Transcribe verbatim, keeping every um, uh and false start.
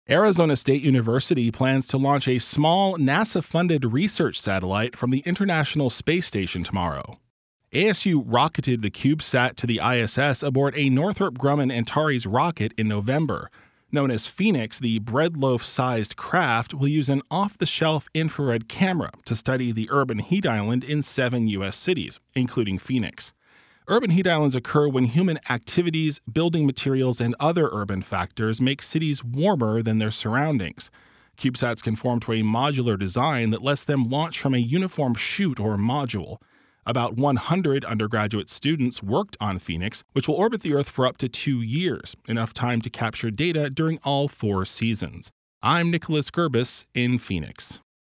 Arizona State University plans to launch a small NASA-funded research satellite from the International Space Station tomorrow. A S U rocketed the CubeSat to the I S S aboard a Northrop Grumman Antares rocket in November. Known as Phoenix, the breadloaf-sized craft will use an off-the-shelf infrared camera to study the urban heat island in seven U S cities, including Phoenix. Urban heat islands occur when human activities, building materials, and other urban factors make cities warmer than their surroundings. CubeSats conform to a modular design that lets them launch from a uniform chute or module. About one hundred undergraduate students worked on Phoenix, which will orbit the Earth for up to two years, enough time to capture data during all four seasons. I'm Nicholas Gerbis in Phoenix.